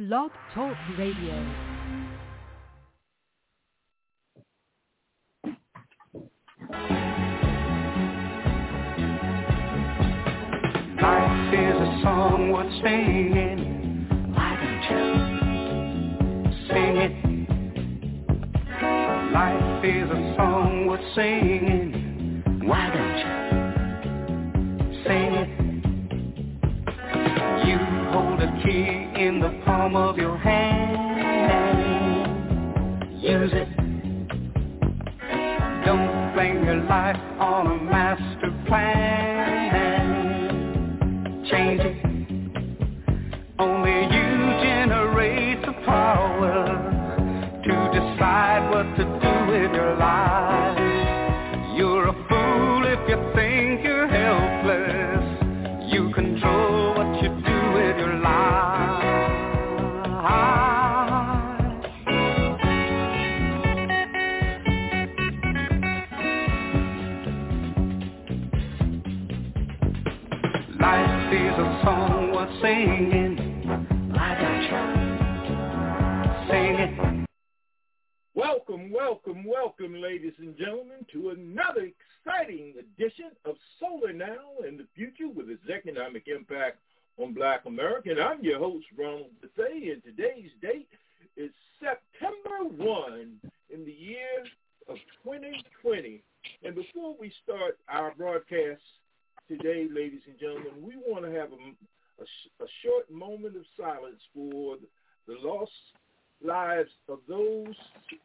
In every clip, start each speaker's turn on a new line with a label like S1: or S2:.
S1: Blog Talk Radio.
S2: Life is a song worth singing. Why don't you sing it? Life is a song worth singing. Why don't you sing it? You hold a key in the palm of your hand. Use it. Don't blame your life on a master plan. Change it. Only you generate the power to decide what to do with your life. You're a fool if you think you're helpless. You control what you do with your life. Life is a song worth singing. Why don't you sing it?
S3: Welcome, ladies and gentlemen, to another exciting edition of Solar Now and the Future with its economic impact on Black America. And I'm your host, Ronald Bethea, and today's date is September 1 in the year of 2020. And before we start our broadcast today, ladies and gentlemen, we want to have a short moment of silence for the lost lives of those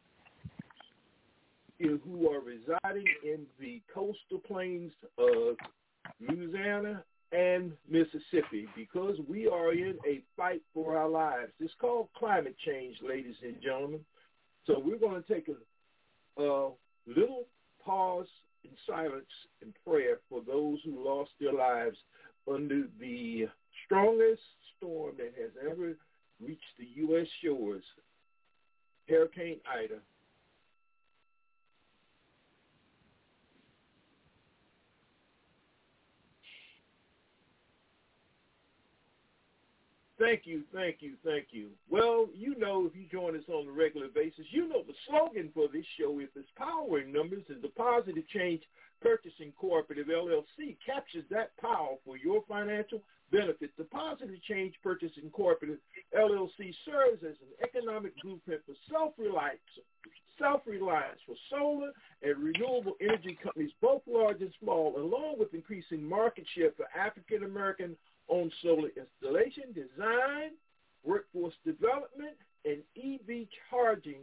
S3: who are residing in the coastal plains of Louisiana and Mississippi, because we are in a fight for our lives. It's called climate change, ladies and gentlemen. So we're going to take a little pause in silence and prayer for those who lost their lives under the strongest storm that has ever reached the U.S. shores, Hurricane Ida. Thank you. Well, if you join us on a regular basis, the slogan for this show is power in numbers, and the Positive Change Purchasing Cooperative, LLC, captures that power for your financial benefit. The Positive Change Purchasing Cooperative, LLC, serves as an economic blueprint for self-reliance for solar and renewable energy companies, both large and small, along with increasing market share for African-American-owned solar installation, design, workforce development, and EV charging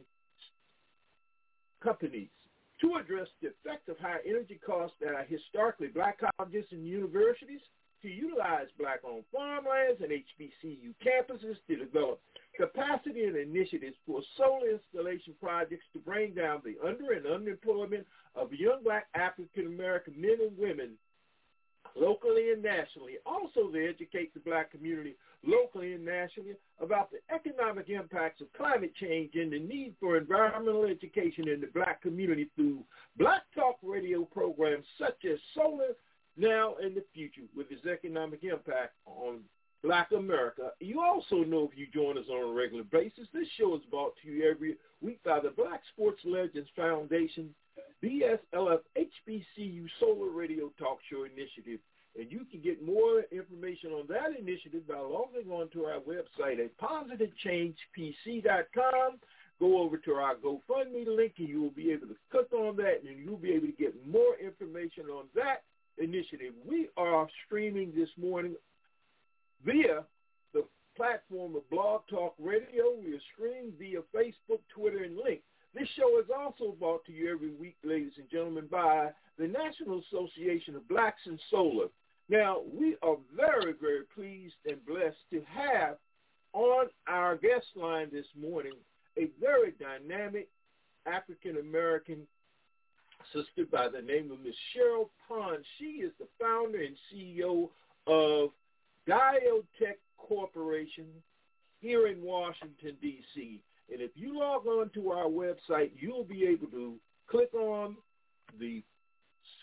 S3: companies to address the effect of high energy costs at our historically black colleges and universities, to utilize black-owned farmlands and HBCU campuses to develop capacity and initiatives for solar installation projects to bring down the underemployment of young black African-American men and women locally and nationally. Also, to educate the black community locally and nationally about the economic impacts of climate change and the need for environmental education in the black community through Black Talk radio programs such as Solar Now and the Future with its economic impact on Black America. You also know, if you join us on a regular basis, this show is brought to you every week by the Black Sports Legends Foundation, BSLF HBCU Solar Radio Talk Show Initiative. And you can get more information on that initiative by logging on to our website at positivechangepc.com. Go over to our GoFundMe link, and you will be able to click on that, and you'll be able to get more information on that initiative. We are streaming this morning via the platform of Blog Talk Radio. We are streaming via Facebook, Twitter, and Link. This show is also brought to you every week, ladies and gentlemen, by the National Association of Blacks in Solar. Now, we are very, very pleased and blessed to have on our guest line this morning a very dynamic African-American sister by the name of Ms. Cheryl Pond. She is the founder and CEO of Diotech Corporation here in Washington, D.C. And if you log on to our website, you'll be able to click on the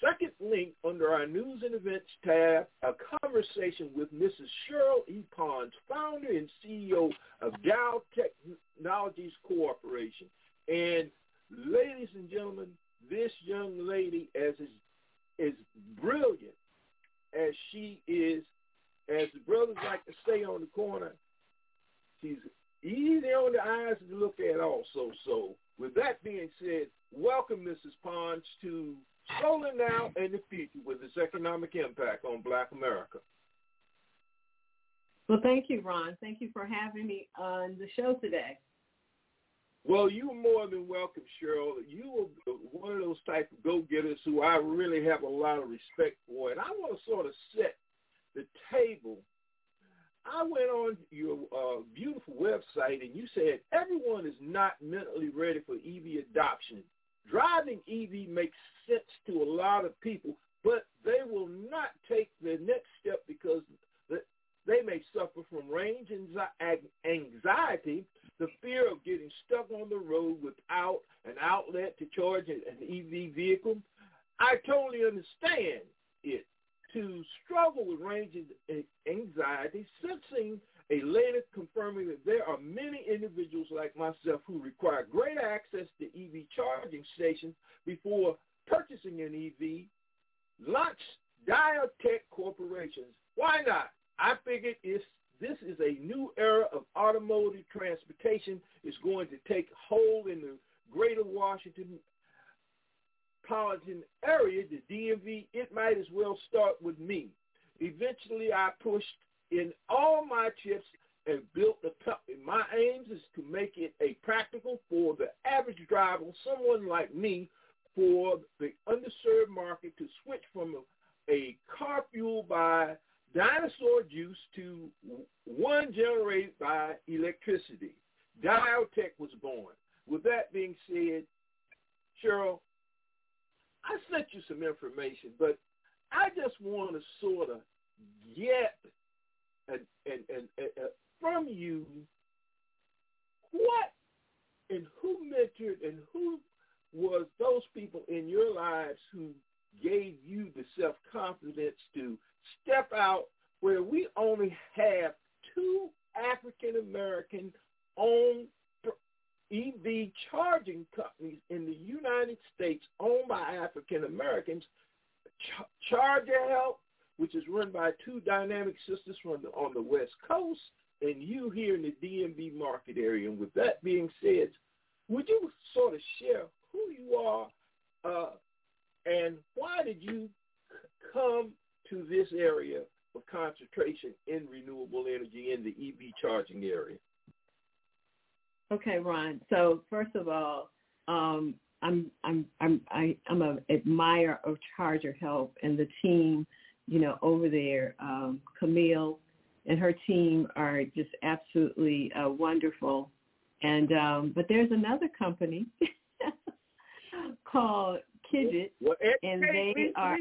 S3: second link under our News and Events tab, a conversation with Mrs. Cheryl E. Pons, founder and CEO of Dow Technologies Corporation. And ladies and gentlemen, this young lady, as brilliant as she is, as the brothers like to say on the corner, she's easy on the eyes to look at also. So with that being said, welcome, Mrs. Pons, to Solar Now and the Future with its economic impact on Black America.
S4: Well, thank you, Ron. Thank you for having me on the show today.
S3: Well, you're more than welcome, Cheryl. You are one of those type of go-getters who I really have a lot of respect for. And I want to sort of set the table. I went on your beautiful website, and you said everyone is not mentally ready for EV adoption. Driving EV makes sense to a lot of people, but they will not take the next step because they may suffer from range anxiety, the fear of getting stuck on the road without an outlet to charge an EV vehicle. I totally understand it. To struggle with range anxiety, sensing a later confirming that there are many individuals like myself who require great access to EV charging stations before purchasing an EV, launched Dialtech Corporations. Why not? I figured this is a new era of automotive transportation. It's going to take hold in the greater Washington metropolitan area, the DMV, it might as well start with me. Eventually, I pushed in all my chips and built the company. My aim is to make it a practical for the average driver, someone like me, for the underserved market to switch from a car fueled by dinosaur juice to one generated by electricity. Dialtech was born. With that being said, Cheryl, I sent you some information, but I just want to sort of get from you what and who mentored and who was those people in your lives who gave you the self-confidence to step out where we only have 2 African-American owned EV charging companies in the United States owned by African Americans, Charger Health, which is run by 2 dynamic sisters on the West Coast, and you here in the DMV market area. And with that being said, would you sort of share who you are and why did you come to this area of concentration in renewable energy in the EV charging area?
S4: Okay, Ron. So first of all, I'm an admirer of Charger Health and the team, over there. Camille and her team are just absolutely wonderful. And but there's another company called Kidget, and they are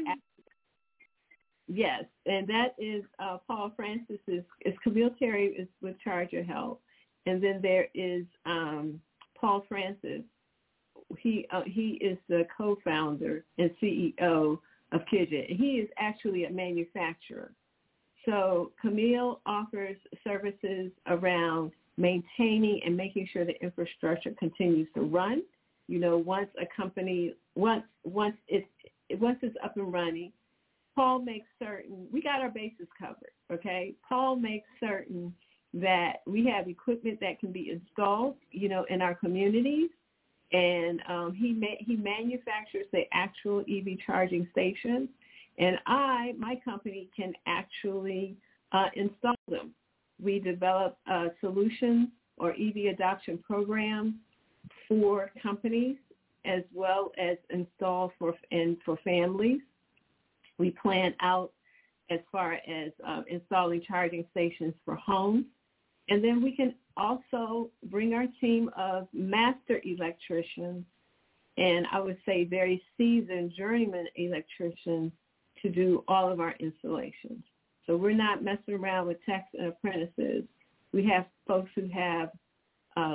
S4: yes, and that is Paul Francis's. Is Camille Terry is with Charger Health. And then there is Paul Francis. He is the co-founder and CEO of Kidget. He is actually a manufacturer. So Camille offers services around maintaining and making sure the infrastructure continues to run. Once a company once it's up and running, Paul makes certain we got our bases covered. Okay, Paul makes certain that we have equipment that can be installed, in our communities, and he manufactures the actual EV charging stations, and my company can actually install them. We develop solutions or EV adoption programs for companies as well as install for families. We plan out as far as installing charging stations for homes. And then we can also bring our team of master electricians and I would say very seasoned journeyman electricians to do all of our installations. So we're not messing around with techs and apprentices. We have folks who have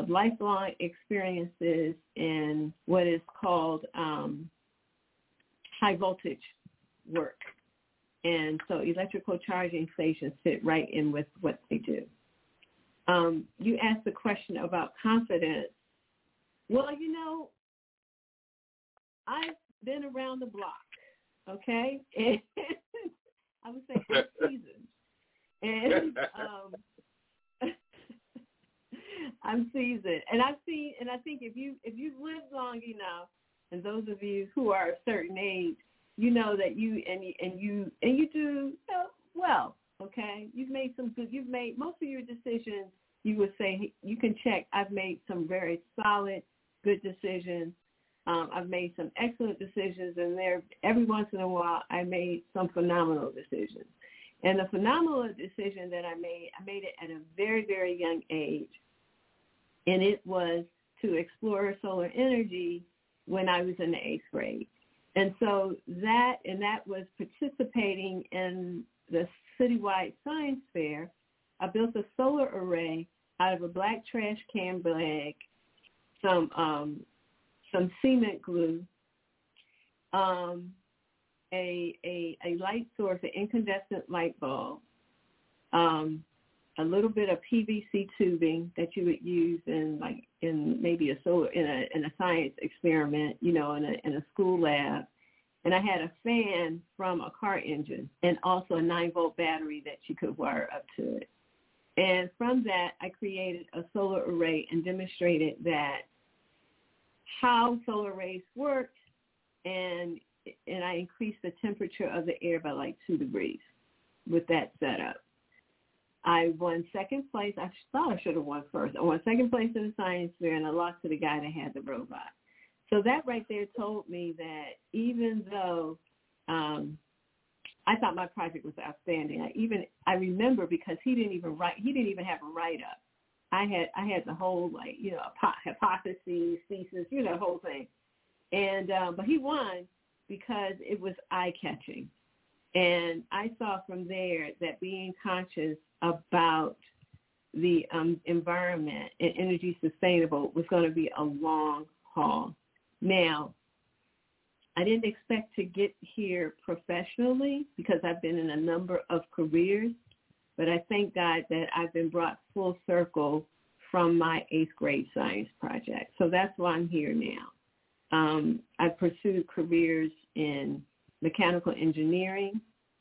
S4: lifelong experiences in what is called high voltage work. And so electrical charging stations fit right in with what they do. You asked the question about confidence. Well, you know, I've been around the block, okay? And I would say I'm seasoned. And I'm seasoned. And I've seen, and I think if you've lived long enough, and those of you who are a certain age, you know that you do well, okay? You've made most of your decisions, you would say, you can check, I've made some very solid, good decisions. I've made some excellent decisions, and every once in a while I made some phenomenal decisions. And the phenomenal decision that I made it at a very, very young age, and it was to explore solar energy when I was in the 8th grade. And so that was participating in the citywide science fair. I built a solar array out of a black trash can bag, some cement glue, a light source, an incandescent light bulb, a little bit of PVC tubing that you would use in maybe a science experiment, you know, in a school lab. And I had a fan from a car engine and also a 9-volt battery that you could wire up to it. And from that, I created a solar array and demonstrated that how solar arrays work, and I increased the temperature of the air by like 2 degrees with that setup. I won second place. I thought I should have won first. I won second place in the science fair, and I lost to the guy that had the robot. So that right there told me that even though I thought my project was outstanding, I remember because he didn't even have a write-up. I had the whole, like, you know, hypotheses, thesis, you know, the whole thing. And but he won because it was eye-catching. And I saw from there that being conscious about the environment and energy sustainable was going to be a long haul. Now, I didn't expect to get here professionally because I've been in a number of careers, but I thank God that I've been brought full circle from my 8th grade science project. So that's why I'm here now. I pursued careers in mechanical engineering.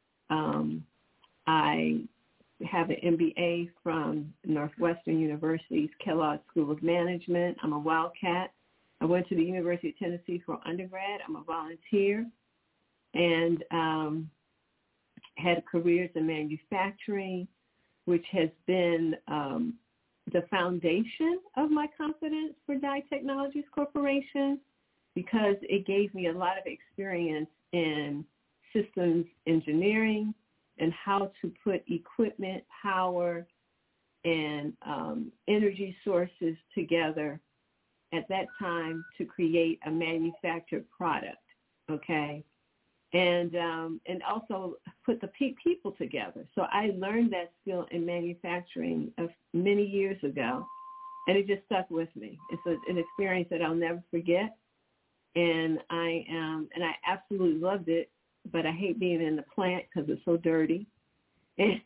S4: I have an MBA from Northwestern University's Kellogg School of Management. I'm a Wildcat. I went to the University of Tennessee for undergrad. I'm a volunteer, and had careers in manufacturing, which has been the foundation of my confidence for Dye Technologies Corporation, because it gave me a lot of experience in systems engineering and how to put equipment, power, and energy sources together at that time to create a manufactured product, okay? And also put the people together. So I learned that skill in manufacturing many years ago, and it just stuck with me. It's an experience that I'll never forget, and I absolutely loved it. But I hate being in the plant because it's so dirty. And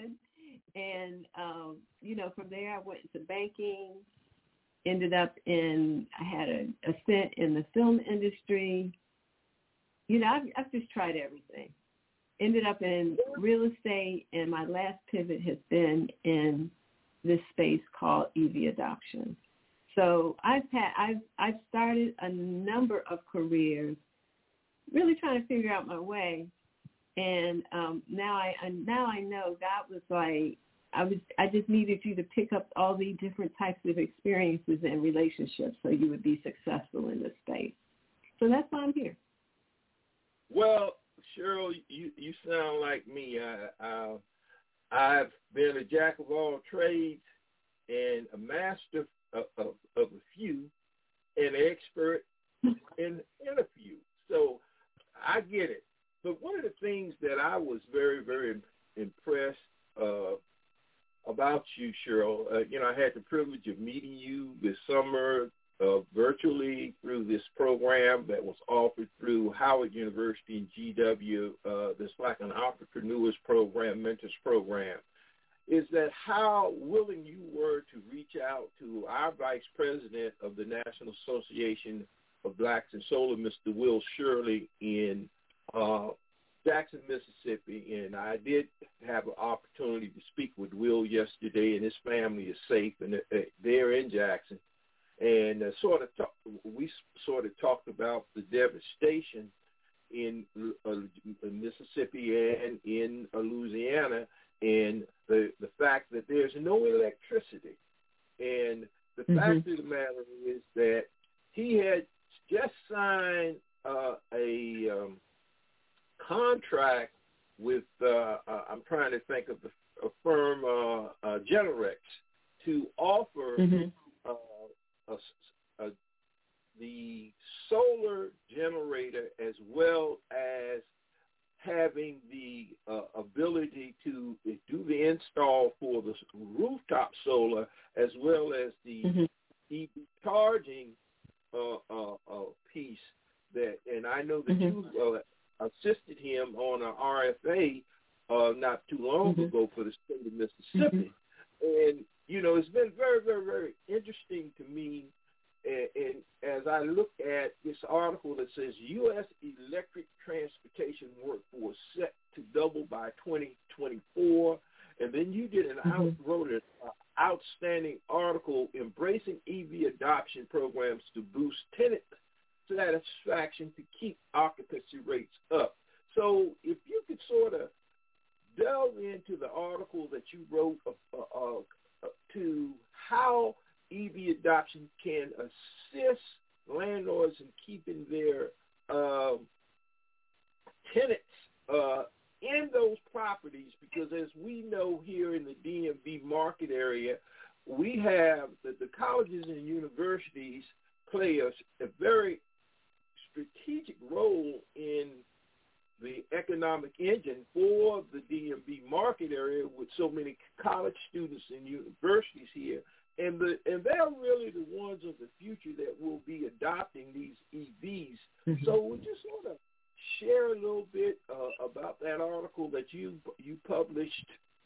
S4: you know, from there I went into banking. I had a stint in the film industry. You know, I've just tried everything. Ended up in real estate, and my last pivot has been in this space called EV adoption. So I've started a number of careers, really trying to figure out my way, and now I know God was like, I just needed you to pick up all the different types of experiences and relationships so you would be successful in this space. So that's why I'm here.
S3: Well, Cheryl, you sound like me. I've been a jack of all trades and a master of a few, and an expert in a few. So I get it. But one of the things that I was very, very impressed about you, Cheryl, you know, I had the privilege of meeting you this summer virtually through this program that was offered through Howard University and GW, this Black and Entrepreneurs Program, Mentors Program, is that how willing you were to reach out to our Vice President of the National Association of Blacks in Solar, Mr. Will Shirley, in Jackson, Mississippi. And I did have an opportunity to speak with Will yesterday, and his family is safe, and they're in Jackson. And we sort of talked about the devastation in Mississippi and in Louisiana, and the fact that there's no electricity. And the fact of the matter is that he had just signed a contract with, I'm trying to think of the firm, Generex, to offer the solar generator as well as having the ability to do the install for the rooftop solar as well as the EV charging piece. That, and I know that you assisted him on an RFA not too long ago for the state of Mississippi. And, you know, it's been very, very, very interesting to me. And as I look at this article that says U.S. electric transportation workforce set to double by 2024, and then you did wrote an outstanding article embracing EV adoption programs to boost tenant satisfaction to keep occupancy rates up. So if you could sort of delve into the article that you wrote to how EV adoption can assist landlords in keeping their tenants in those properties, because as we know here in the DMV market area, we have the colleges and universities play a very strategic role in the economic engine for the DMV market area with so many college students and universities here. And they're really the ones of the future that will be adopting these EVs. So would you sort of share a little bit about that article that you published?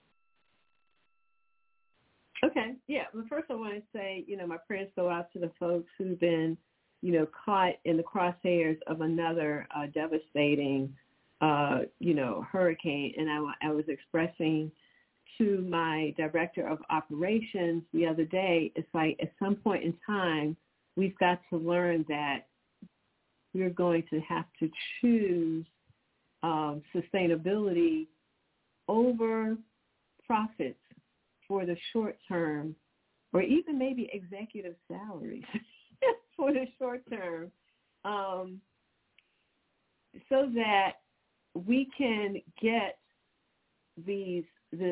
S4: Okay. Yeah. Well, first I want to say, you know, my prayers go out to the folks who've been, you know, caught in the crosshairs of another devastating, you know, hurricane. And I was expressing to my director of operations the other day, it's like at some point in time, we've got to learn that we're going to have to choose sustainability over profits for the short term, or even maybe executive salaries for the short term, so that we can get these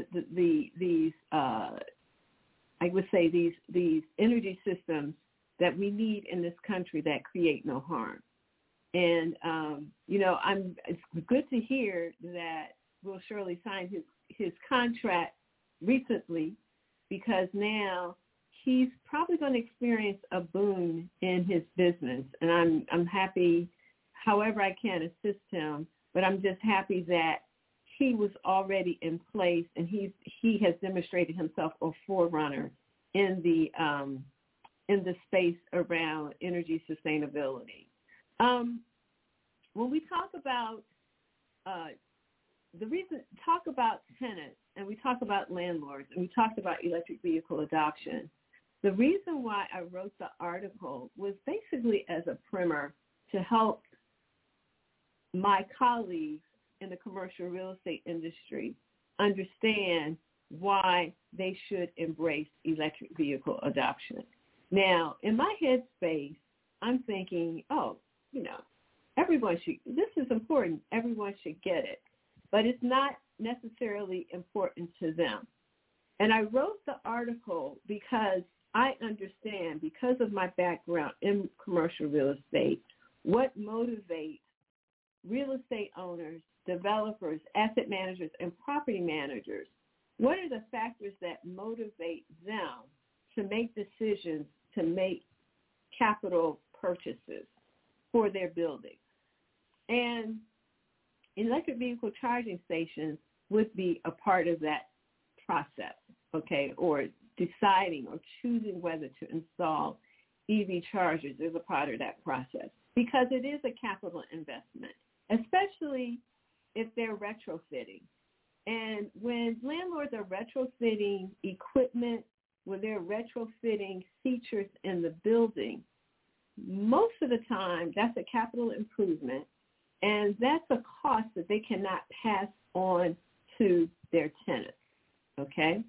S4: I would say these energy systems that we need in this country that create no harm. And you know, it's good to hear that Will Shirley signed his contract recently, because now he's probably going to experience a boom in his business. And I'm happy, however I can assist him, but I'm just happy that he was already in place, and he has demonstrated himself a forerunner in the space around energy sustainability. When we talk about talk about tenants, and we talk about landlords, and we talked about electric vehicle adoption, the reason why I wrote the article was basically as a primer to help my colleagues in the commercial real estate industry understand why they should embrace electric vehicle adoption. Now, in my headspace, I'm thinking, oh, you know, this is important, everyone should get it, but it's not necessarily important to them. And I wrote the article because I understand, because of my background in commercial real estate, what motivates real estate owners, developers, asset managers, and property managers. What are the factors that motivate them to make decisions to make capital purchases for their buildings. And electric vehicle charging stations would be a part of that process, okay, or deciding or choosing whether to install EV chargers is a part of that process because it is a capital investment, especially if they're retrofitting. And when landlords are retrofitting equipment, when they're retrofitting features in the building, most of the time that's a capital improvement, and that's a cost that they cannot pass on to their tenants, okay?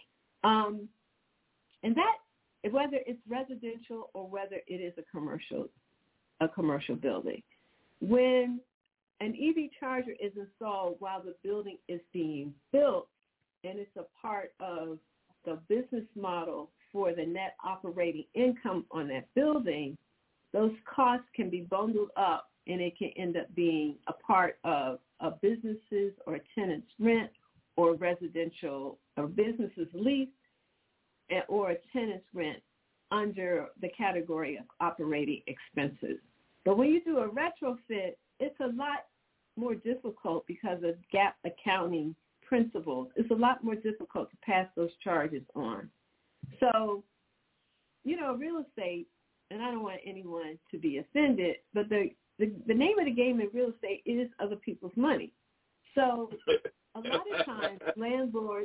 S4: And that, whether it's residential or whether it is a commercial building. When an EV charger is installed while the building is being built, and it's a part of the business model for the net operating income on that building, those costs can be bundled up, and it can end up being a part of a business's or a tenant's rent or residential or business's lease or a tenant's rent under the category of operating expenses. But when you do a retrofit, it's a lot more difficult because of GAAP accounting principles. It's a lot more difficult to pass those charges on. So, real estate, and I don't want anyone to be offended, but the name of the game in real estate is other people's money. So a lot of times landlords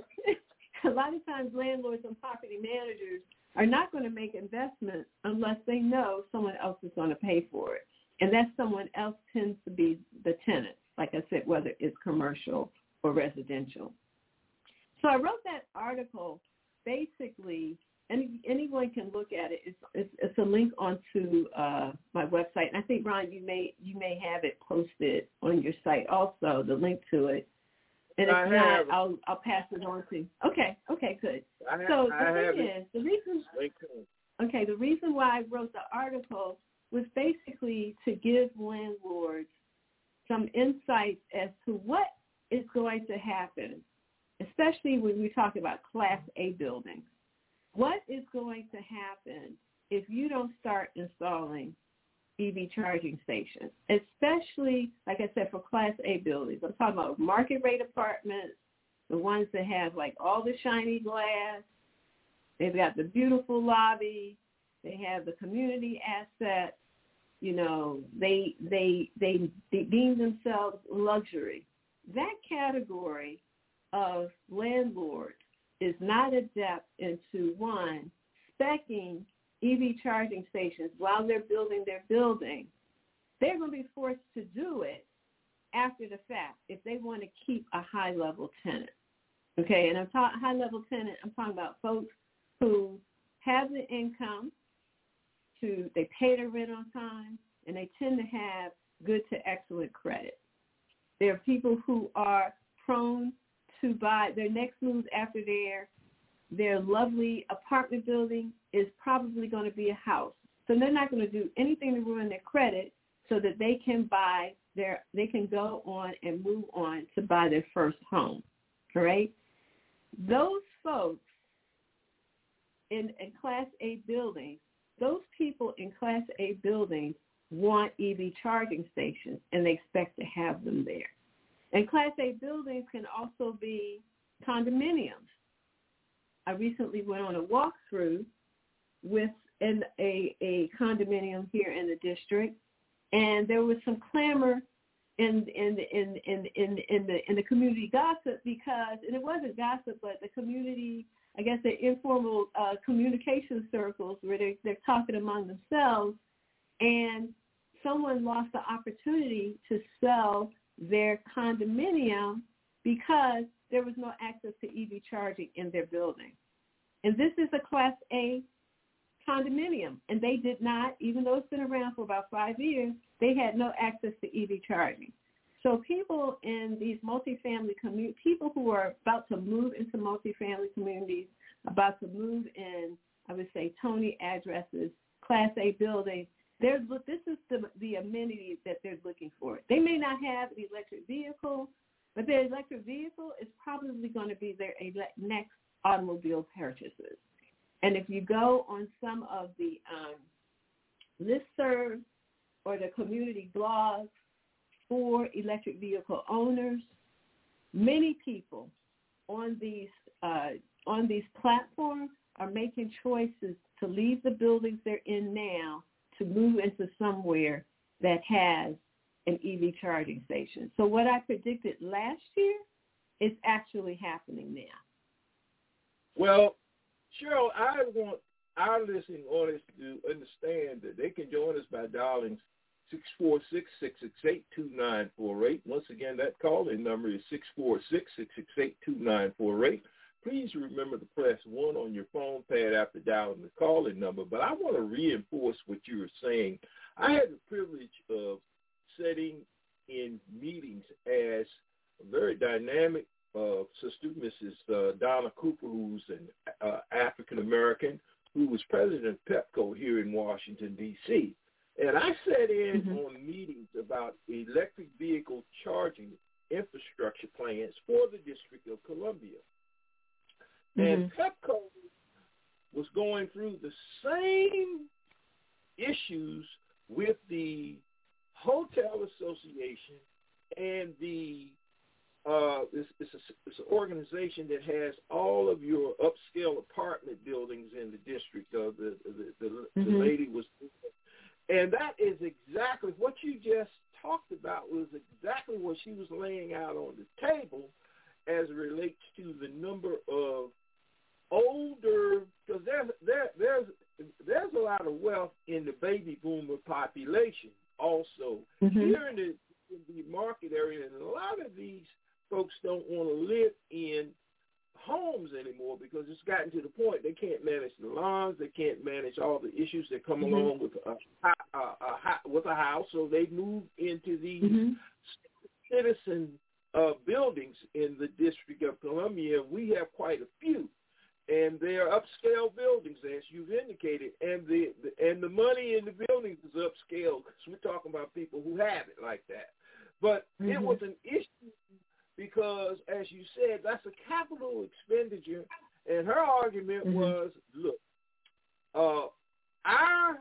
S4: and property managers are not going to make investments unless they know someone else is going to pay for it. And that someone else tends to be the tenant, like I said, whether it's commercial or residential. So I wrote that article basically, and anyone can look at it. It's a link onto my website. And I think, Ron, you may have it posted on your site also, the link to it. And if not, I'll pass it on to you. Okay, good. The reason why I wrote the article was basically to give landlords some insights as to what is going to happen, especially when we talk about Class A buildings. What is going to happen if you don't start installing EV charging stations, especially, like I said, for Class A buildings? I'm talking about market rate apartments, the ones that have like all the shiny glass. They've got the beautiful lobby. They have the community assets. They deem themselves luxury. That category of landlords is not adept into, one, speccing EV charging stations while they're building their building. They're going to be forced to do it after the fact if they want to keep a high-level tenant. Okay, and I'm talking high-level tenant, I'm talking about folks who have the income, they pay their rent on time, and they tend to have good to excellent credit. There are people who are prone to buy their next move after their lovely apartment building is probably going to be a house. So they're not going to do anything to ruin their credit so that they can go on and move on to buy their first home. All right? Those folks in Class A buildings, those people in Class A buildings want EV charging stations, and they expect to have them there. And Class A buildings can also be condominiums. I recently went on a walkthrough with a condominium here in the district, and there was some clamor in the community gossip because, and it wasn't gossip, but the community, I guess, the informal communication circles where they're talking among themselves, and someone lost the opportunity to sell their condominium because there was no access to EV charging in their building. And this is a Class A condominium, and they did not, even though it's been around for about 5 years, they had no access to EV charging. So people in these multifamily communities, people who are about to move into multifamily communities, about to move in, I would say, Tony addresses, Class A buildings, this is the amenities that they're looking for. They may not have an electric vehicle, but their electric vehicle is probably going to be their next automobile purchases. And if you go on some of the listservs or the community blogs for electric vehicle owners. Many people on these platforms are making choices to leave the buildings they're in now to move into somewhere that has an EV charging station. So what I predicted last year is actually happening now.
S3: Well, Cheryl, I want our listening audience to understand that they can join us by dialing 646-668-2948. Once again, that call-in number is 646-668-2948. Please remember to press 1 on your phone pad after dialing the call-in number. But I want to reinforce what you were saying. I had the privilege of sitting in meetings as a very dynamic Sister Mrs. Donna Cooper, who's an African-American, who was president of Pepco here in Washington, D.C. And I sat in on meetings about electric vehicle charging infrastructure plans for the District of Columbia. And Pepco was going through the same issues with the Hotel Association and the it's an organization that has all of your upscale apartment buildings in the district. The lady was, and that is exactly what you just talked about. Was exactly what she was laying out on the table as it relates to the number of older, because there's a lot of wealth in the baby boomer population also here in the market area, and a lot of these folks don't want to live in homes anymore because it's gotten to the point they can't manage the lawns, they can't manage all the issues that come along with a house, so they move into these citizen buildings in the District of Columbia. We have quite a few, and they're upscale buildings, as you've indicated, and the money in the buildings is upscale because we're talking about people who have it like that. But it was an issue because, as you said, that's a capital expenditure, and her argument was, look, our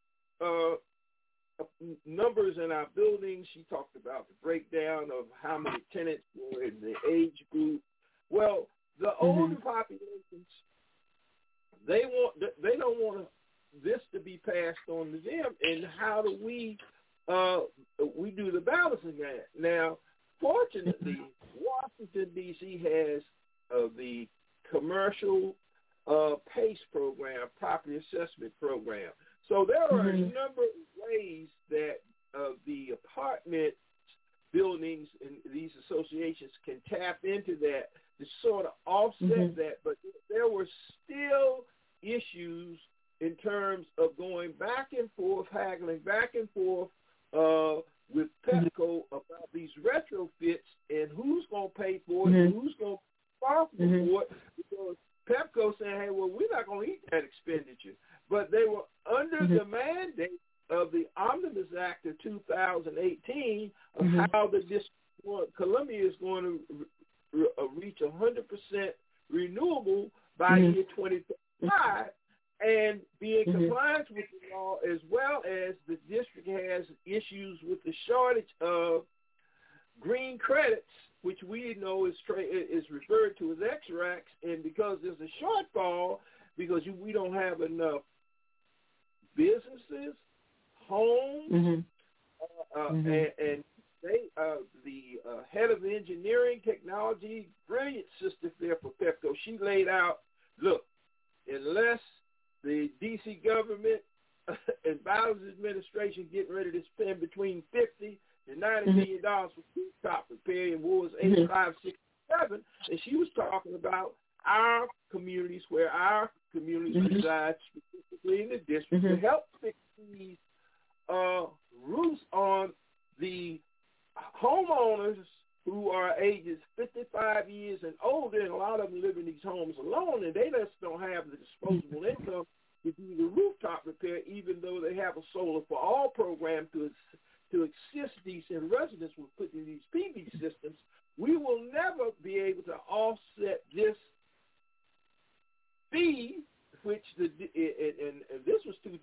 S3: numbers in our buildings, she talked about the breakdown of how many tenants were in the age group. Well, the older populations, they don't want this to be passed on to them, and how do we do the balancing that? Now, fortunately, Washington, D.C. has the commercial PACE program, property assessment program. So there are a number of ways that the apartment buildings and these associations can tap into that to sort of offset that. But there were still issues in terms of going back and forth, haggling back and forth with Pepco about these retrofits and who's going to pay for it and who's going to be responsible for it, because Pepco saying, hey, well, we're not going to eat that expenditure. But they were under the mandate of the Omnibus Act of 2018 of how the District of Columbia is going to reach 100% renewable by year 2035 and be in compliance with the law, as well as the district has issues with the shortage of green credits, which we know is referred to as XRACs, and because there's a shortfall, because we don't have enough businesses, homes, and they, the head of engineering technology, brilliant sister there for Pepco, she laid out, look, unless the D.C. government and Biden's administration getting ready to spend between $50 and $90 million for rooftop repair in Wards 8, 5, 6, 7, and she was talking about our communities, where our communities reside, specifically in the district, to help fix these roofs on the homeowners who are ages 55 years and older, and a lot of them live in these homes alone, and they just don't have the disposable income to do the rooftop repair, even though they have a Solar for All program to assist decent residents with putting these PV systems. We will never be able to offset this fee, which and this was 2018,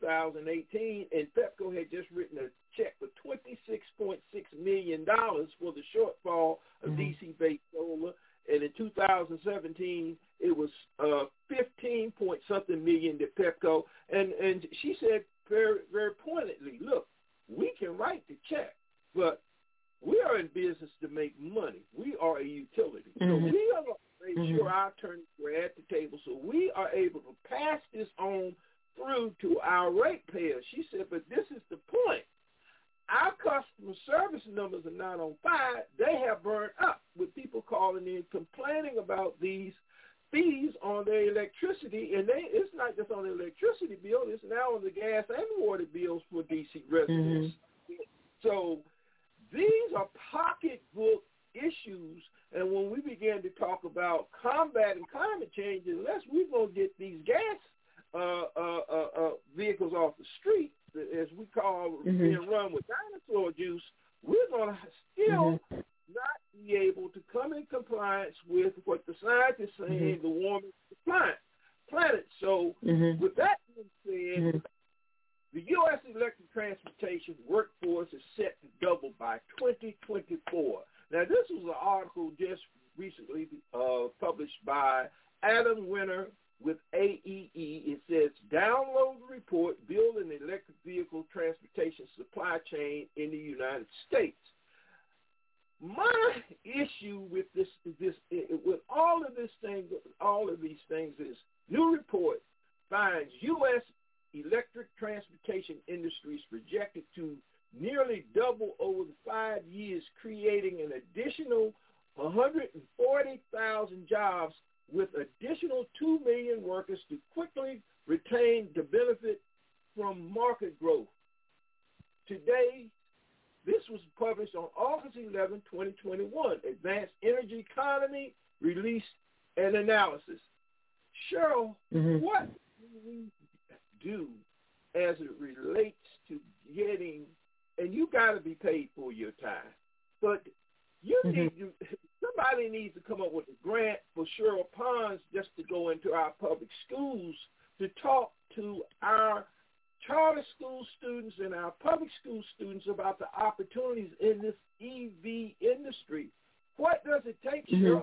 S3: 2018, and Pepco had just written a check for $26.6 million for the shortfall of DC-based solar. And in 2017, it was 15-point-something million to Pepco. And she said very, very pointedly, look, we can write the check, but we are in business to make money. We are a utility. So we are going to make sure our attorneys were at the table so we are able to pass this on through to our ratepayers. She said, but this is the point. Our customer service numbers are not on fire. They have burned up with people calling in complaining about these fees on their electricity. And it's not just on the electricity bill. It's now on the gas and water bills for D.C. residents. So these are pocketbook issues. And when we began to talk about combating climate change, unless we're going to get these gas vehicles off the street, as we call being run with dinosaur juice, we're going to still not be able to come in compliance with what the scientists saying the warming of the planet. So with that being said, the U.S. electric transportation workforce is set to double by 2024. Now, this was an article just recently published by Adam Winter with AEE. It says, download the report, Build an Electric Vehicle Transportation Supply Chain in the United States. My issue with this with all of these things is new report finds U.S. electric transportation industry is projected to nearly double over the 5 years, creating an additional 140,000 jobs with additional 2 million workers to quickly retain the benefit from market growth. Today, this was published on August 11, 2021. Advanced Energy Economy released an analysis. Cheryl, what do we do as it relates to getting, and you got to be paid for your time, but you need to, somebody needs to come up with a grant for Cheryl Pons just to go into our public schools to talk to our charter school students and our public school students about the opportunities in this EV industry. What does it take, Cheryl?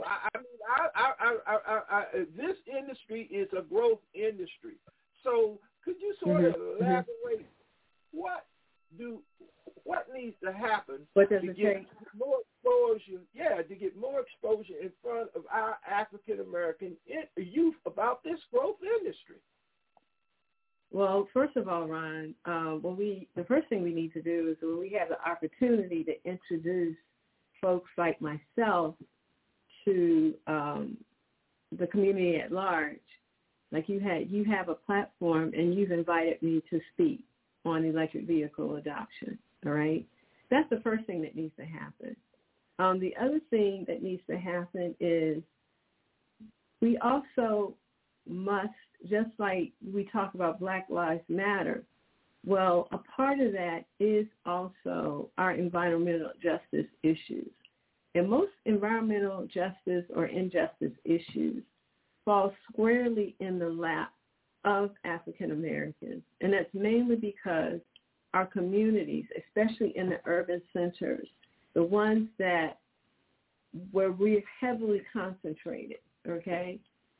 S3: This industry is a growth industry. So could you sort of elaborate what needs to happen to get more exposure? Yeah, to get more exposure in front of our African American youth about this growth industry.
S4: Well, first of all, Ron, the first thing we need to do is when we have the opportunity to introduce folks like myself to the community at large, like you have a platform and you've invited me to speak on electric vehicle adoption, all right? That's the first thing that needs to happen. The other thing that needs to happen is we also must, just like we talk about Black Lives Matter, well, a part of that is also our environmental justice issues. And most environmental justice or injustice issues fall squarely in the lap of African Americans. And that's mainly because our communities, especially in the urban centers, the ones that where we're heavily concentrated, okay,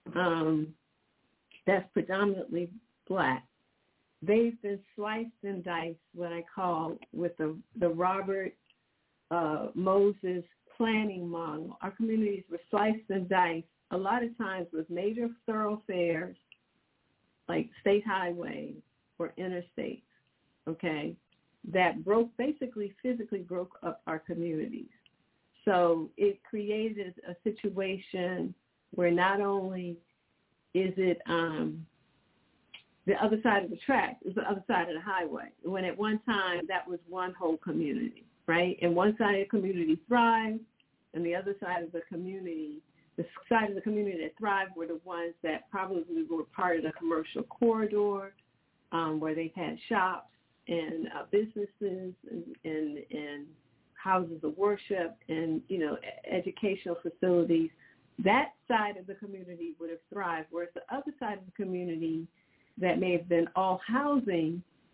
S4: that's predominantly Black, they've been sliced and diced, what I call with the Robert Moses planning model. Our communities were sliced and diced a lot of times with major thoroughfares like state highways or interstates, okay, that physically broke up our communities. So it created a situation where not only is it the other side of the track, is the other side of the highway, when at one time that was one whole community, right? And one side of the community thrived, and the other side of the community, the side of the community that thrived were the ones that probably were part of the commercial corridor, where they've had shops and businesses and houses of worship and, educational facilities. That side of the community would have thrived, whereas the other side of the community that may have been all housing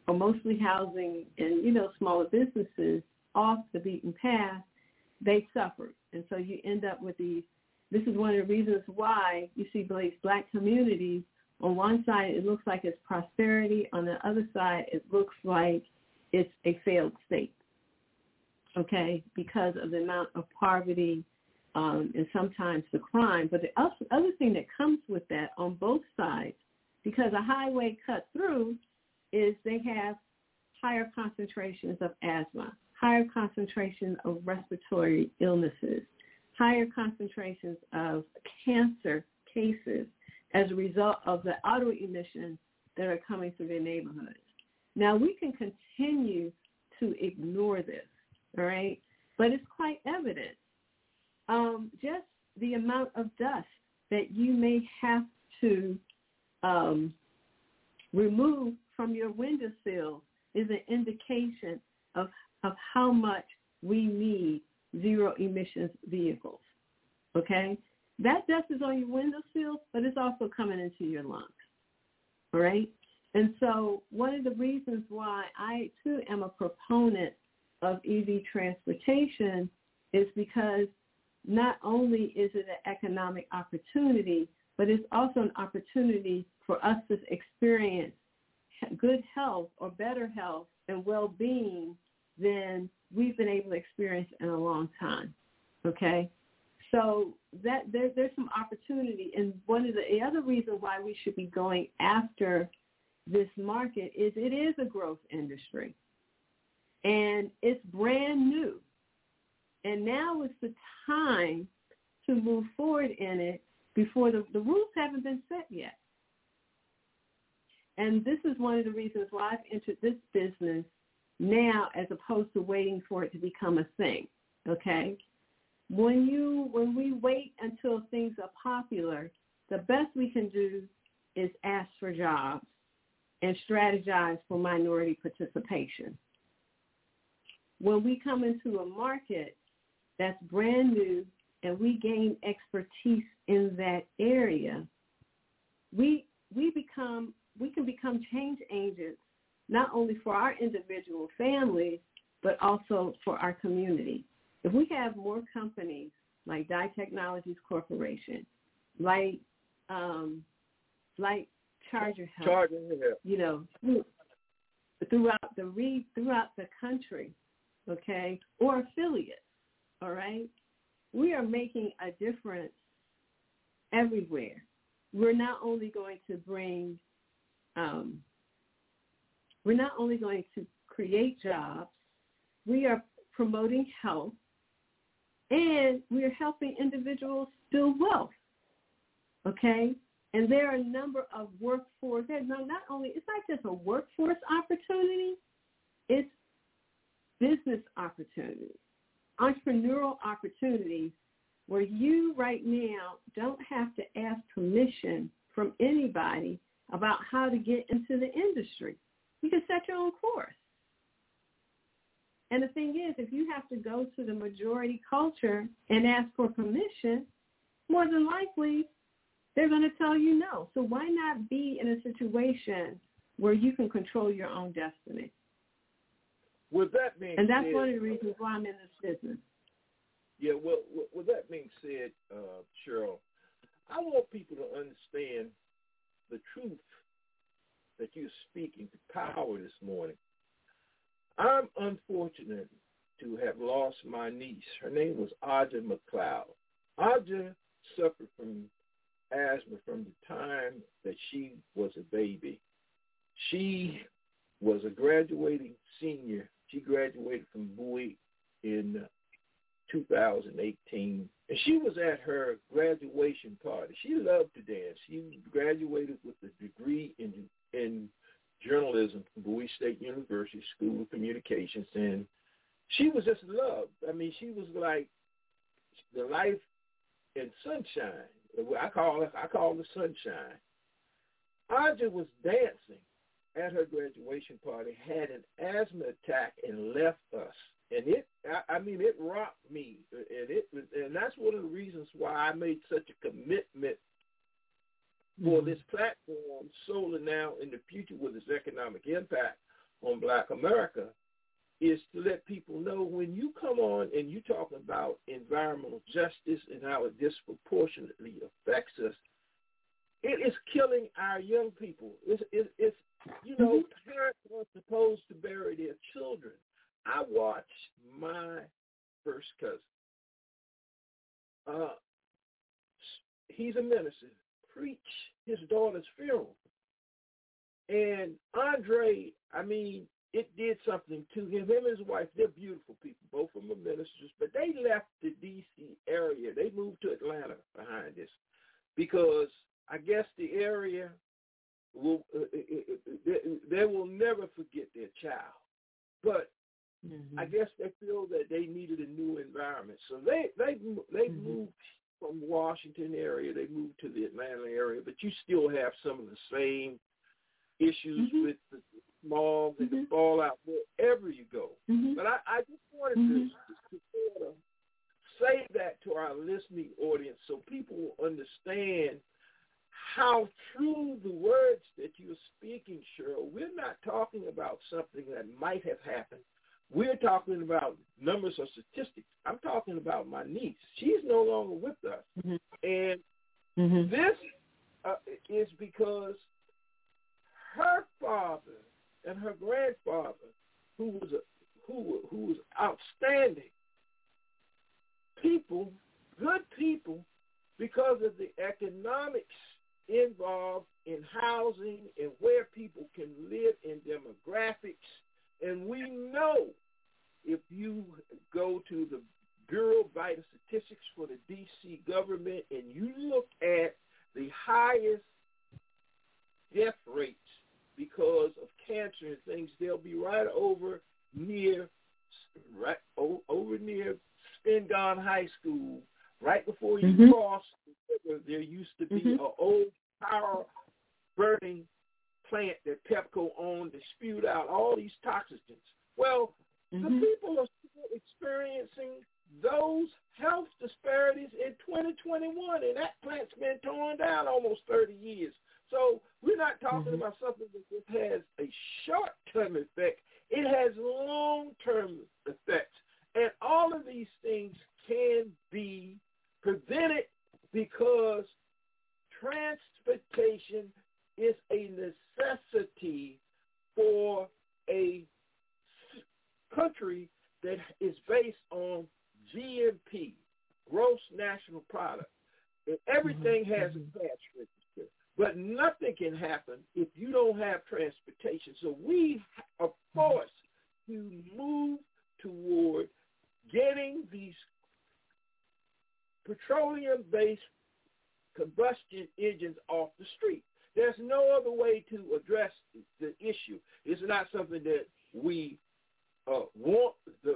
S4: or mostly housing and, smaller businesses off the beaten path, they suffered. And so you end up with this is one of the reasons why you see these black communities. On one side, it looks like it's prosperity. On the other side, it looks like it's a failed state, okay, because of the amount of poverty and sometimes the crime. But the other thing that comes with that on both sides, because a highway cut through, is they have higher concentrations of asthma, higher concentration of respiratory illnesses, higher concentrations of cancer cases as a result of the auto emissions that are coming through their neighborhoods. Now, we can continue to ignore this, all right? But it's quite evident. Just the amount of dust that you may have to remove from your windowsill is an indication of how much we need zero emissions vehicles, okay? That dust is on your windowsill, but it's also coming into your lungs, all right? And so one of the reasons why I, too, am a proponent of EV transportation is because not only is it an economic opportunity, but it's also an opportunity for us to experience good health or better health and well-being than we've been able to experience in a long time, okay? So that there's some opportunity. And one of the other reasons why we should be going after this market is it is a growth industry. And it's brand new. And now is the time to move forward in it before the rules haven't been set yet. And this is one of the reasons why I've entered this business now as opposed to waiting for it to become a thing, okay? When we wait until things are popular, the best we can do is ask for jobs and strategize for minority participation. When we come into a market that's brand new and we gain expertise in that area, we can become change agents, not only for our individual families, but also for our community. If we have more companies like Dye Technologies Corporation, like Charger Health, throughout the country, okay, or affiliates, all right, we are making a difference everywhere. We're not only going to create jobs, we are promoting health, and we are helping individuals build wealth, okay? And there are a number of workforce. It's not just a workforce opportunity, it's business opportunities, entrepreneurial opportunities where you right now don't have to ask permission from anybody about how to get into the industry. You can set your own course. And the thing is, if you have to go to the majority culture and ask for permission, more than likely they're going to tell you no. So why not be in a situation where you can control your own destiny?
S3: With that being
S4: and that's
S3: said,
S4: one of the reasons why I'm in this business.
S3: Yeah, well, with that being said, Cheryl, I want people to understand the truth that you're speaking to power this morning. I'm unfortunate to have lost my niece. Her name was Aja McLeod. Aja suffered from asthma from the time that she was a baby. She was a graduating senior. She graduated from Bowie in 2018. And she was at her graduation party. She loved to dance. She graduated with a degree in journalism from Bowie State University School of Communications, and she was just loved. I mean, she was like the life and sunshine. I call her sunshine. Aja was dancing at her graduation party, had an asthma attack, and left us. And it rocked me, and that's one of the reasons why I made such a commitment for this platform, Solar Now in the future with its economic impact. on Black America is to let people know when you come on and you talk about environmental justice and how it disproportionately affects us, it is killing our young people. It's parents are supposed to bury their children. I watched my first cousin. He's a minister. Preach his daughter's funeral. And Andre, it did something to him. Him and his wife, they're beautiful people. Both of them are ministers, but they left the D.C. area. They moved to Atlanta behind this because I guess the area they will never forget their child. But I guess they feel that they needed a new environment. So they moved from Washington area. They moved to the Atlanta area, but you still have some of the same issues with the smog and the fallout wherever you go. But I just wanted to sort of say that to our listening audience so people will understand how true the words that you're speaking, Cheryl. We're not talking about something that might have happened. We're talking about numbers or statistics. I'm talking about my niece. She's no longer with us. And this is because her father and her grandfather, who was outstanding people, good people, because of the economics involved in housing and where people can live in demographics. And we know if you go to the Bureau of Vital Statistics for the D.C. government and you look at the highest death rates because of cancer and things, they'll be right over near Spingarn High School, right before you cross the river. There used to be an old power burning plant that Pepco owned that spewed out all these toxins. Well, the people are still experiencing those health disparities in 2021, and that plant's been torn down almost 30 years. So we're not talking about something that just has a short-term effect. It has long-term effects. And all of these things can be prevented because transportation is a necessity for a country that is based on GNP, gross national product. And everything has a cash register. But nothing can happen if you don't have transportation. So we are forced to move toward getting these petroleum-based combustion engines off the street. There's no other way to address the issue. It's not something that we want.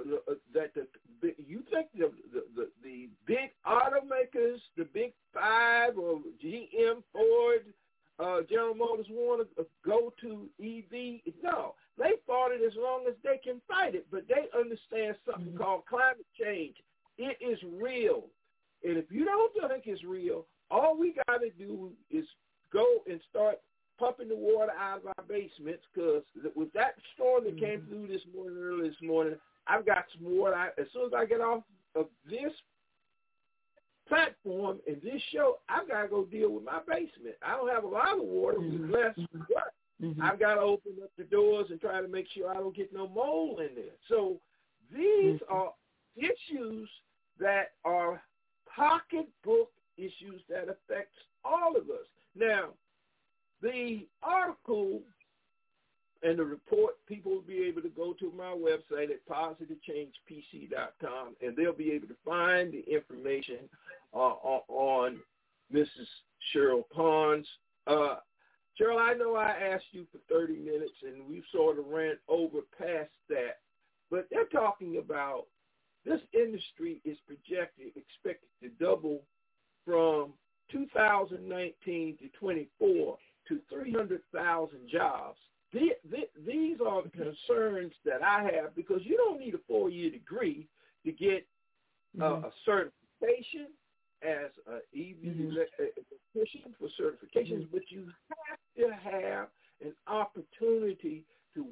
S3: You think the big automakers, the big five, or GM, Ford, General Motors want to go to EV? No, they fought it as long as they can fight it, but they understand something called climate change. It is real, and if you don't think it's real, all we got to do is go and start pumping the water out of our basements, because with that storm that came through early this morning, I've got some water. As soon as I get off of this platform and this show, I've got to go deal with my basement. I don't have a lot of water, less, but I've got to open up the doors and try to make sure I don't get no mold in there. So these are issues that are pocketbook issues that affects all of us. Now, the article and the report, people will be able to go to my website at positivechangepc.com, and they'll be able to find the information on Mrs. Cheryl Pons. Cheryl, I know I asked you for 30 minutes, and we've sort of ran over past that, but they're talking about this industry is expected to double from 2019 to 24 to 300,000 jobs. These are the concerns that I have, because you don't need a 4-year degree to get a certification as an EV electrician for certifications, but you have to have an opportunity to work for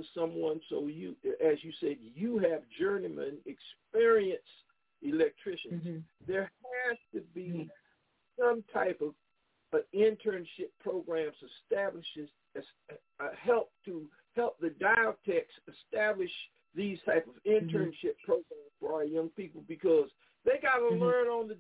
S3: someone, so you, as you said, you have journeyman, experienced electricians. Mm-hmm. There has to be some type of internship programs establishes help the dial-techs establish these type of internship programs for our young people, because they got to learn on the.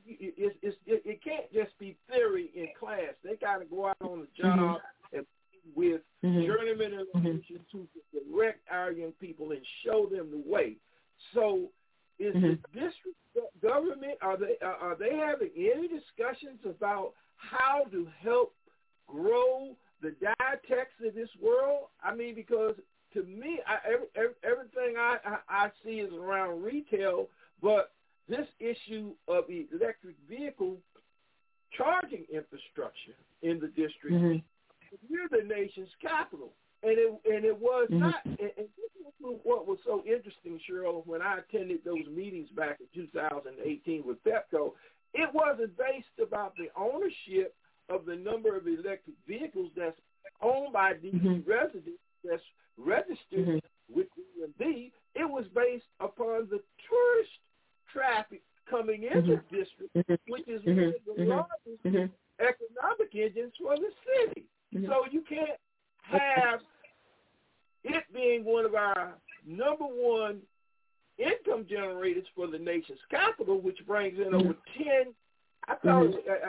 S3: It can't just be theory in class. They got to go out on the job and with journeyman electricians who can direct our young people and show them the way. So, is the district government, are they having any discussions about how to help grow the dial-techs of this world? I mean, because to me, everything I see is around retail, but this issue of the electric vehicle charging infrastructure in the district, we're the nation's capital, and it was not. And this is what was so interesting, Cheryl, when I attended those meetings back in 2018 with Pepco. It wasn't based about the ownership of the number of electric vehicles that's owned by DC residents that's registered with DMV. It was based upon the tourist traffic coming into the district, which is one of the largest economic engines for the city. So you can't have it being one of our number one income generators for the nation's capital, which brings in over 10. I thought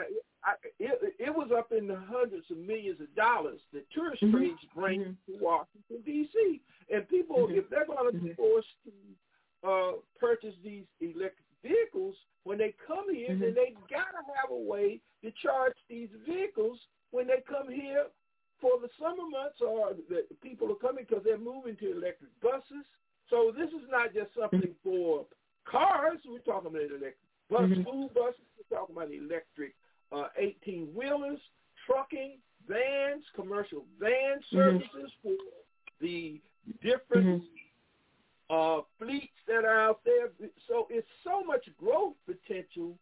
S3: it was up in the hundreds of millions of dollars that tourist trades bring to Washington, D.C. And people, if they're going to be forced to purchase these electric vehicles, when they come here, then they got to have a way to charge these vehicles when they come here for the summer months, or the people are coming because they're moving to electric buses. So this is not just something for cars. We're talking about electric school buses. We're talking about electric 18-wheelers, trucking, vans, commercial van services for the different fleets that are out there. So it's so much growth potential.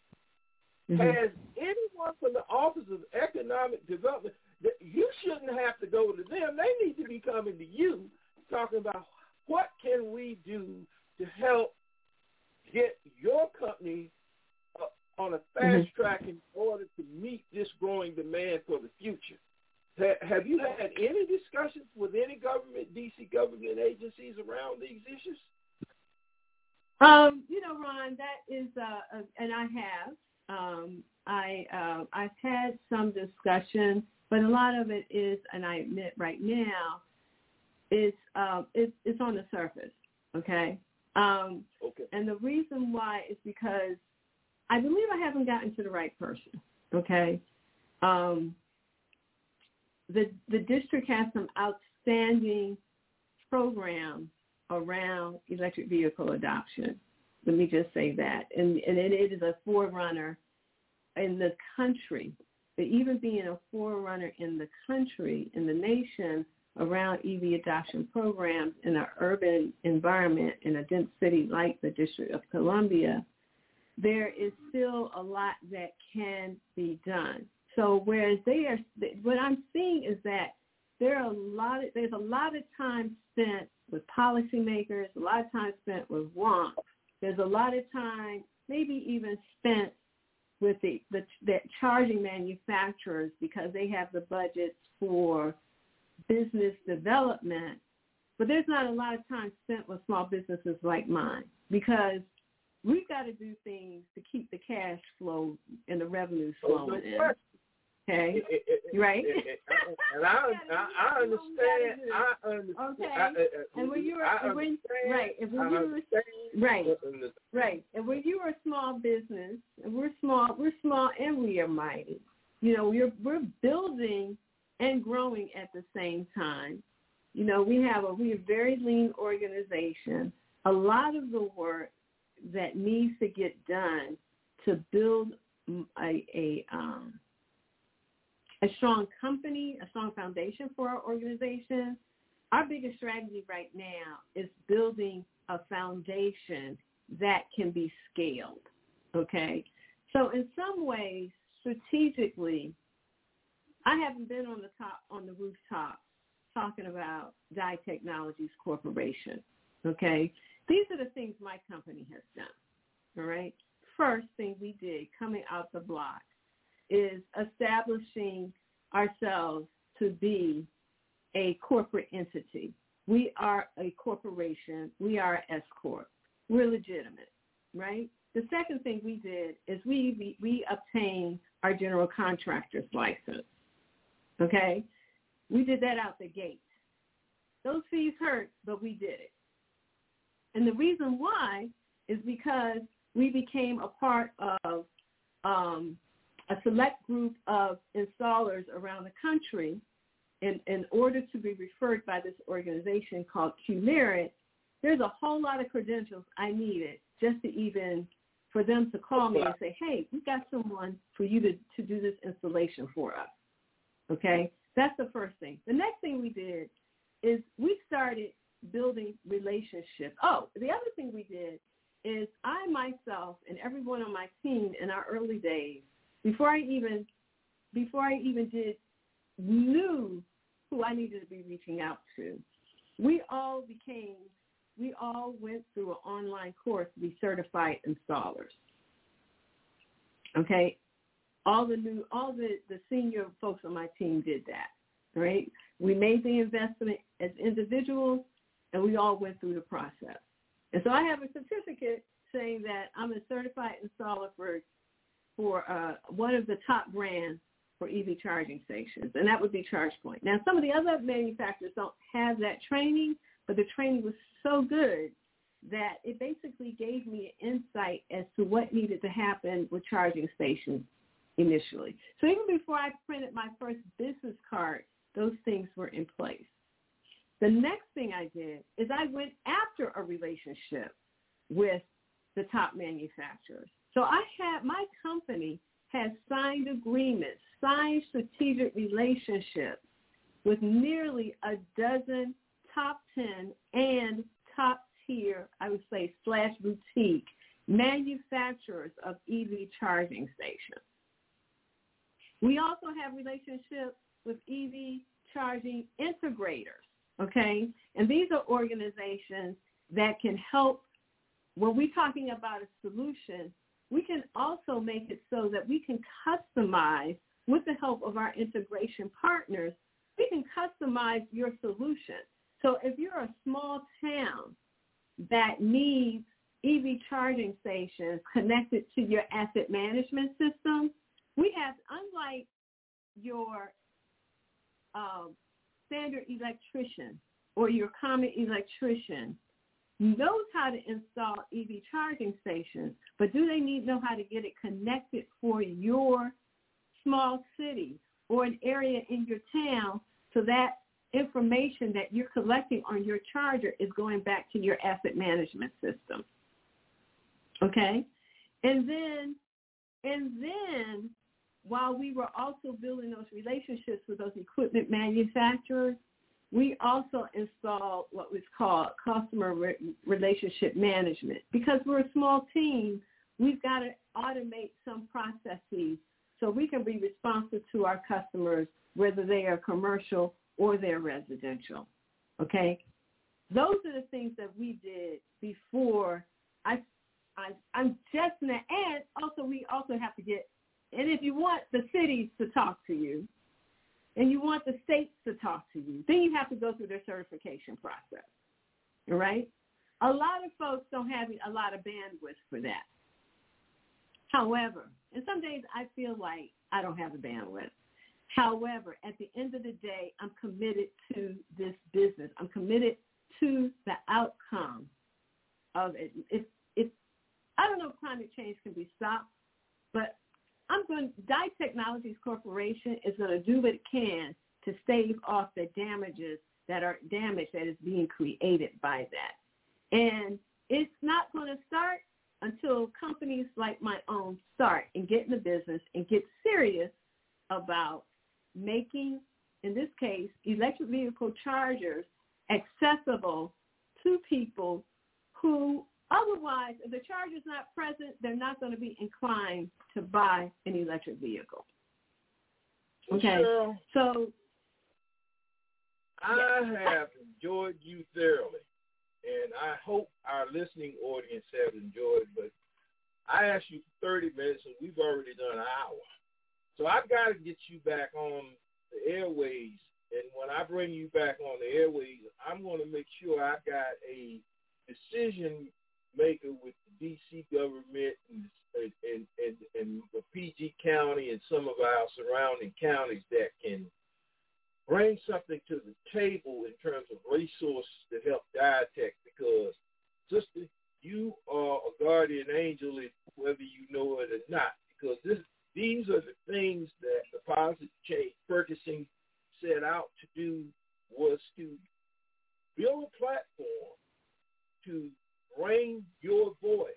S3: Has anyone from the Office of Economic Development, that you shouldn't have to go to them. They need to be coming to you, talking about what can we do to help get your company on a fast track in order to meet this growing demand for the future. Have you had any discussions with any government, DC government agencies around these issues?
S4: Ron, that is, and I have. I've had some discussion, but a lot of it is, and I admit right now, it's on the surface. Okay. And the reason why is because I believe I haven't gotten to the right person. Okay. The district has some outstanding programs around electric vehicle adoption. Let me just say that. And it is a forerunner in the country, but even being a forerunner in the country, in the nation, around EV adoption programs in an urban environment in a dense city like the District of Columbia, there is still a lot that can be done. So whereas what I'm seeing is that there's a lot of time spent with policymakers, a lot of time spent with WOMP. There's a lot of time maybe even spent with the charging manufacturers because they have the budgets for business development, but there's not a lot of time spent with small businesses like mine because we've got to do things to keep the cash flow and the revenue flowing in. Okay, right?
S3: And I understand.
S4: Okay. And when you were and when you were a small business, and we're small, and we are mighty. We're building and growing at the same time. We have a very lean organization. A lot of the work that needs to get done to build a strong company, a strong foundation for our organization. Our biggest strategy right now is building a foundation that can be scaled, okay? So in some ways, strategically, I haven't been on the rooftop talking about Dye Technologies Corporation, okay? These are the things my company has done, all right? First thing we did coming out the block is establishing ourselves to be a corporate entity. We are a corporation. We are an S-Corp. We're legitimate, right? The second thing we did is we obtained our general contractor's license, okay? We did that out the gate. Those fees hurt, but we did it. And the reason why is because we became a part of a select group of installers around the country. In order to be referred by this organization called Q-Merit, there's a whole lot of credentials I needed just to even for them to call me and say, hey, we got someone for you to do this installation for us, okay? That's the first thing. The next thing we did is we started building relationships. Oh, the other thing we did is I myself and everyone on my team in our early days, before I even knew who I needed to be reaching out to, we all went through an online course to be certified installers. Okay? All the senior folks on my team did that, right? We made the investment as individuals, and we all went through the process. And so I have a certificate saying that I'm a certified installer for one of the top brands for EV charging stations, and that would be ChargePoint. Now, some of the other manufacturers don't have that training, but the training was so good that it basically gave me an insight as to what needed to happen with charging stations initially. So even before I printed my first business card, those things were in place. The next thing I did is I went after a relationship with the top manufacturers. So my company has signed agreements, signed strategic relationships with nearly a dozen top 10 and top tier, I would say, / boutique manufacturers of EV charging stations. We also have relationships with EV charging integrators, okay? And these are organizations that can help. When we're talking about a solution, we can also make it so that we can customize, with the help of our integration partners, we can customize your solution. So if you're a small town that needs EV charging stations connected to your asset management system, we have, unlike your standard electrician or your common electrician, knows how to install EV charging stations, but do they know how to get it connected for your small city or an area in your town, so that information that you're collecting on your charger is going back to your asset management system. Okay? And then while we were also building those relationships with those equipment manufacturers, we also installed what was called customer relationship management. Because we're a small team, we've got to automate some processes so we can be responsive to our customers, whether they are commercial or they're residential. Okay? Those are the things that we did before I'm just in the end. Also, we also have to get, and if you want the cities to talk to you, and you want the states to talk to you, then you have to go through their certification process, all right? A lot of folks don't have a lot of bandwidth for that. However, and some days I feel like I don't have the bandwidth. However, at the end of the day, I'm committed to this business. I'm committed to the outcome of it. I don't know if climate change can be stopped, but Dye Technologies Corporation is going to do what it can to stave off the damage that is being created by that. And it's not going to start until companies like my own start and get in the business and get serious about making, in this case, electric vehicle chargers accessible to people who otherwise, if the charger's not present, they're not going to be inclined to buy an electric vehicle. Okay,
S3: Sure.
S4: So
S3: I have enjoyed you thoroughly, and I hope our listening audience has enjoyed, but I asked you for 30 minutes, and we've already done an hour. So I've got to get you back on the airways, and when I bring you back on the airways, I'm going to make sure I've got a decision maker with the D.C. government and PG County and some of our surrounding counties that can bring something to the table in terms of resources to help Diatech, because, sister, you are a guardian angel, whether you know it or not, because these are the things that the Positive Change Purchasing set out to do, was to build a platform to bring your voice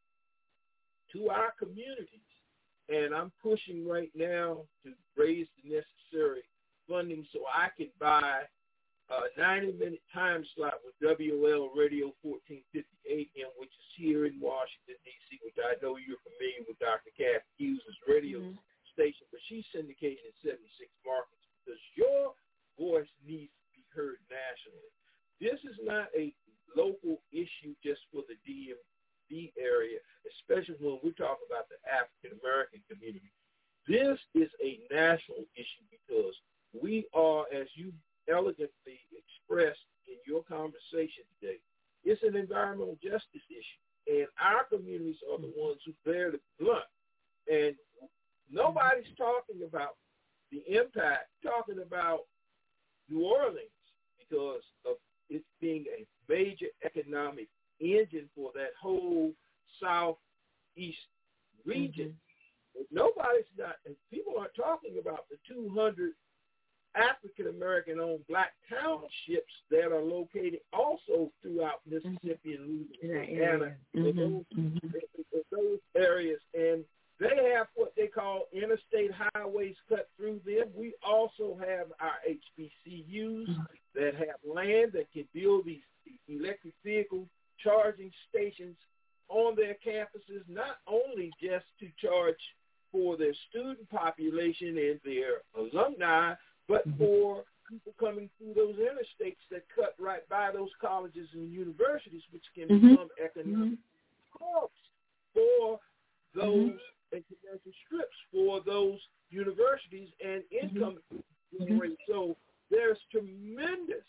S3: to our communities. And I'm pushing right now to raise the necessary funding so I can buy a 90-minute time slot with WL Radio 1450 AM, which is here in Washington, D.C., which I know you're familiar with, Dr. Kathy Hughes' radio station, but she's syndicated in 76 markets because your voice needs to be heard nationally. This is not a local issue just for the DMV area, especially when we're talking about the African-American community. This is a national issue because we are, as you elegantly expressed in your conversation today, it's an environmental justice issue. And our communities are the ones who bear the blunt. And nobody's talking about the impact, talking about New Orleans because of it being a major economic engine for that whole southeast region. Nobody's not, and people aren't talking about the 200 African-American-owned black townships that are located also throughout Mississippi and Louisiana, in those areas. And they have what they call interstate highways cut through them. We also have our HBCUs that have land that can build these electric vehicle charging stations on their campuses, not only just to charge for their student population and their alumni, but for people coming through those interstates that cut right by those colleges and universities, which can become economic hubs for those and commercial strips for those universities and income generation. So there's tremendous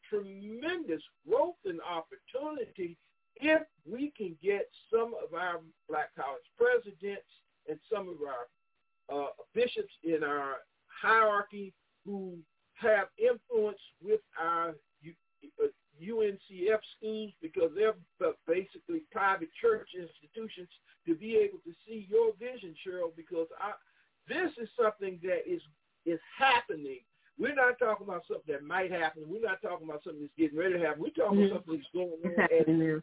S3: growth and opportunity if we can get some of our black college presidents and some of our bishops in our hierarchy who have influence with our UNCF schools, because they're basically private church institutions, to be able to see your vision, Cheryl, because this is something that is happening. We're not talking about something that might happen. We're not talking about something that's getting ready to happen. We're talking about something that's going on.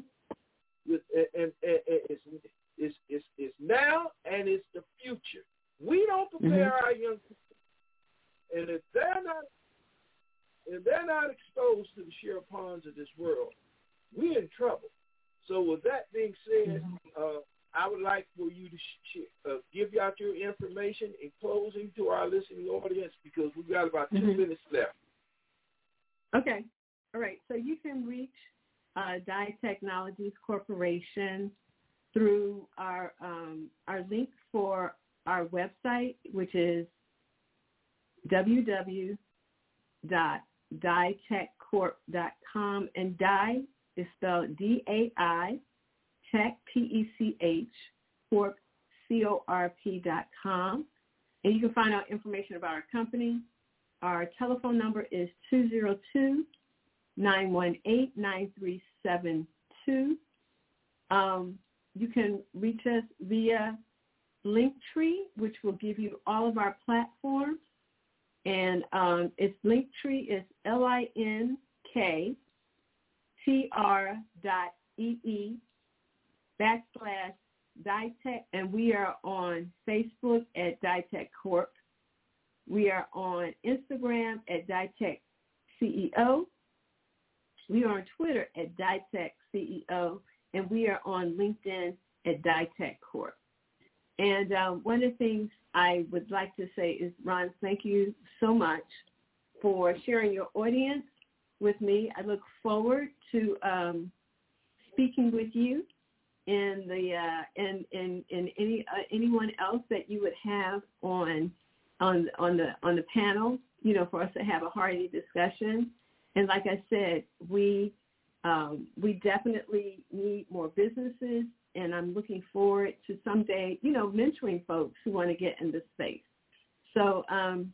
S3: It's now and it's the future. We don't prepare our young people, and if they're not exposed to the sheer ponds of this world, we're in trouble. So with that being said, I would like for you to give out your information in closing to our listening audience, because we've got about 2 minutes left.
S4: Okay. All right. So you can reach Dye Technologies Corporation through our link for our website, which is www.dyetechcorp.com, and Dye is spelled D-A-I, Tech, T-E-C-H, Corp, C-O-R-P.com. And you can find out information about our company. Our telephone number is 202-918-9372. You can reach us via Linktree, which will give you all of our platforms. And its Linktree is linktr.ee/Dyetech, and we are on Facebook at Dyetech Corp. We are on Instagram at Dyetech CEO. We are on Twitter at Dyetech CEO, and we are on LinkedIn at Dyetech Corp. And one of the things I would like to say is, Ron, thank you so much for sharing your audience with me. I look forward to speaking with you and anyone else that you would have on the panel, for us to have a hearty discussion. And like I said, we definitely need more businesses, and I'm looking forward to someday, mentoring folks who want to get in this space. So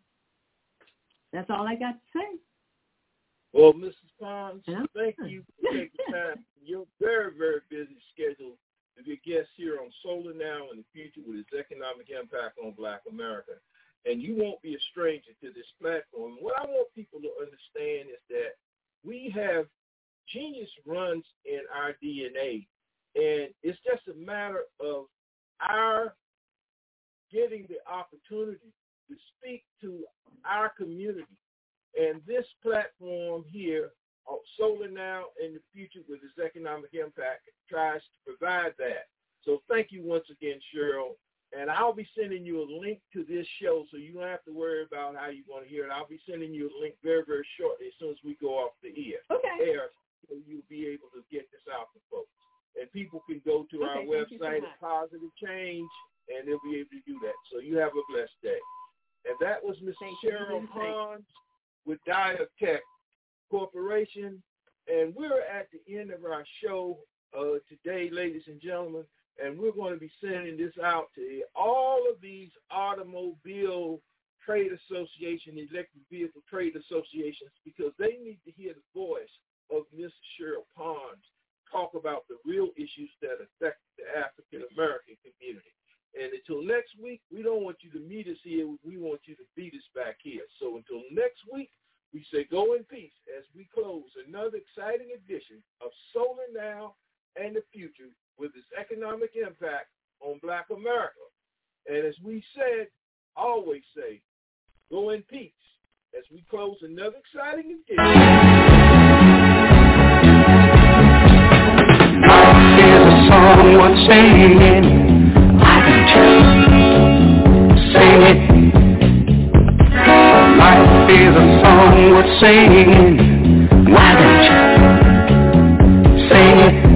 S4: that's all I got to say.
S3: Well, Mrs. Pons, thank you for taking time from your very, very busy schedule to be a guest here on Solar Now in the Future with its economic impact on Black America. And you won't be a stranger to this platform. What I want people to understand is that we have genius runs in our DNA, and it's just a matter of our getting the opportunity to speak to our community. And this platform here, Solar Now in the Future with its economic impact, tries to provide that. So thank you once again, Cheryl. And I'll be sending you a link to this show, so you don't have to worry about how you're going to hear it. I'll be sending you a link very, very shortly as soon as we go off the air.
S4: Okay.
S3: So you'll be able to get this out to folks. And people can go to our website at Positive Change, and they'll be able to do that. So you have a blessed day. And that was Ms. Cheryl Pons with Diatech Corporation. And we're at the end of our show today, ladies and gentlemen. And we're going to be sending this out to all of these automobile trade associations, electric vehicle trade associations, because they need to hear the voice of Ms. Cheryl Pons talk about the real issues that affect the African-American community. And until next week, we don't want you to meet us here. We want you to beat us back here. So until next week, we say go in peace as we close another exciting edition of Solar Now and the Future with its economic impact on Black America. And as we said, always say, go in peace as we close another exciting edition.
S2: Life is a song worth singing. Why don't you sing it? Life is a song worth singing. Why don't you sing it?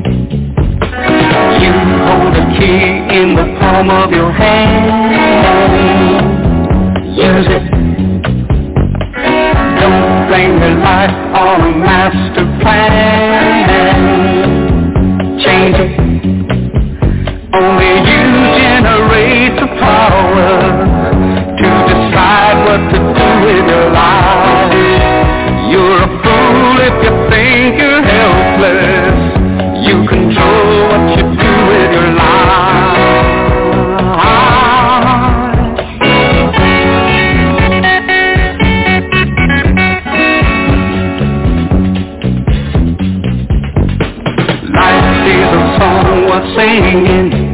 S2: You hold the key in the palm of your hand. Use it. Don't blame your life on a master plan. Change it. Only you generate the power to decide what to do with your life. You're a fool if you think you're helpless. You control what you do with your life. Life is a song worth singing.